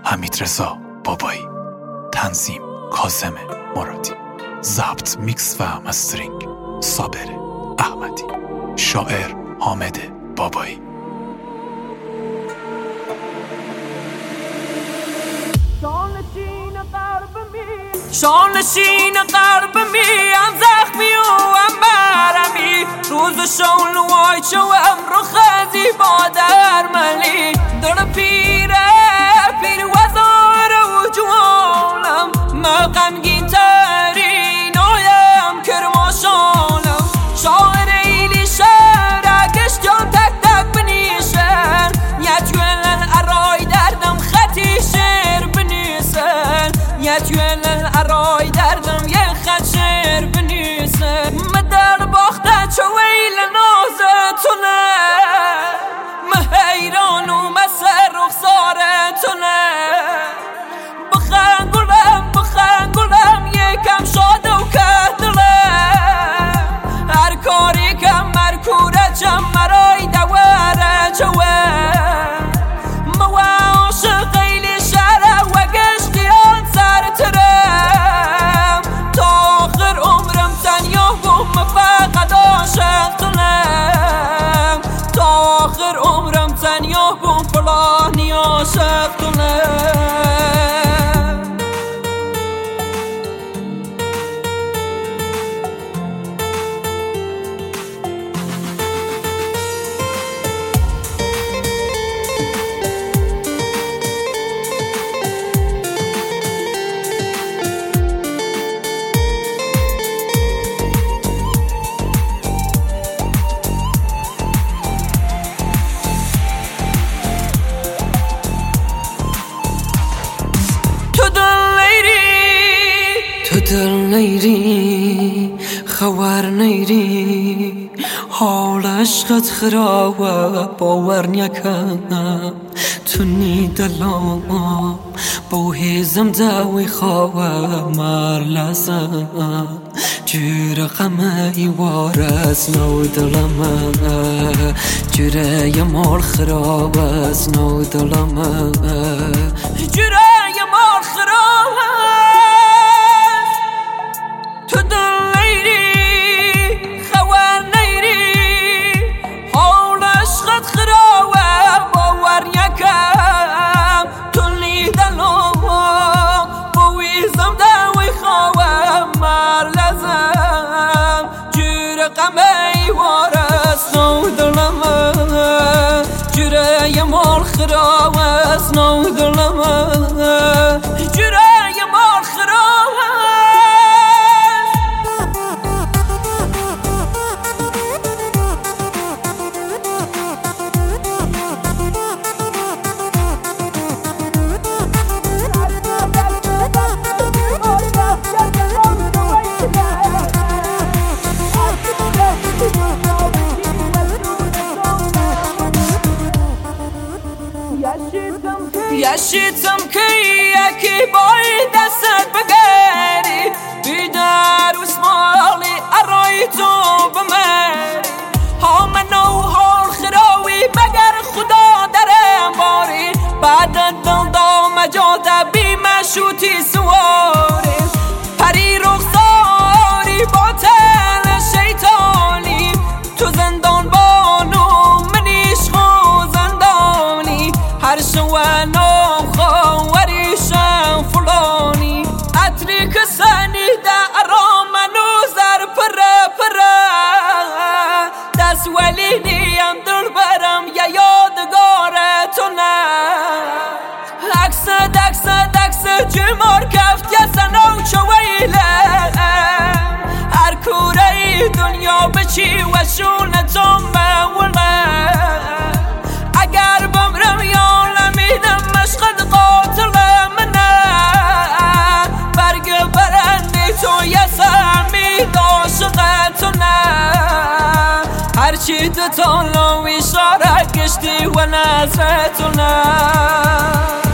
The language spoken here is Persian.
حمیدرضا بابایی، تنظیم کاظم مرادی، ضبط میکس و مسترینگ صابر احمدی، شاعر حامد بابایی. شانشین قرب میم زخمی و امبرمی روز شولوای چو امرو خزی با درملی در پیره پیر وزار و جوالم ما غمگین ترین آیم کرماشانم شاعر ایلی شرکش جان تک تک بنیشن یتویلن ارای دردم خطی شعر بنیسن یتویلن ارای دردم یه خط شعر بنیسن مدر باخته چویل نازتونه مهیران و مسر رخسارتونه بخن گلم یکم شاده و کهدلم هر کاری کم مرکوره چم مرای دواره چوه موا عاشق ایلی شهره و گشتیان سر ترم تا آخر عمرم تنیا بوم فقط عاشق تونم تا آخر عمرم تنیا بوم فلانی عاشق تونم. دل نیری خوار نیری حال عشقت خرابه باور نکنم تو نی دلم با هیزم داوی خواه مار لازم جور غمه ای وارز نو دلم جوره مال خراب از نو دلم جوره مال خراب مال خراوز نو دلم جرای مال خراوز یشیتم که یکی بای دستت بگیری بیدر اسمالی ارای تو بمری ها منو حال خراوی بگر خدا درم باری بعد دل دام جاده بی مشوتی سواری پری رخساری باطل شیطانی تو زندان بانو منیش خو زندانی هر شوانو ولینیم دل برم یا یادگارتونه عکس جمار کفت یا سنو چویله هر کوره دنیا بچی و شونتون موله اگر بمرم یا نمیدم مشقد قاتل منه برگ برندی تو یه سمید عاشقتونه هرچی دتان لو اشاره کشتی و نظرتونه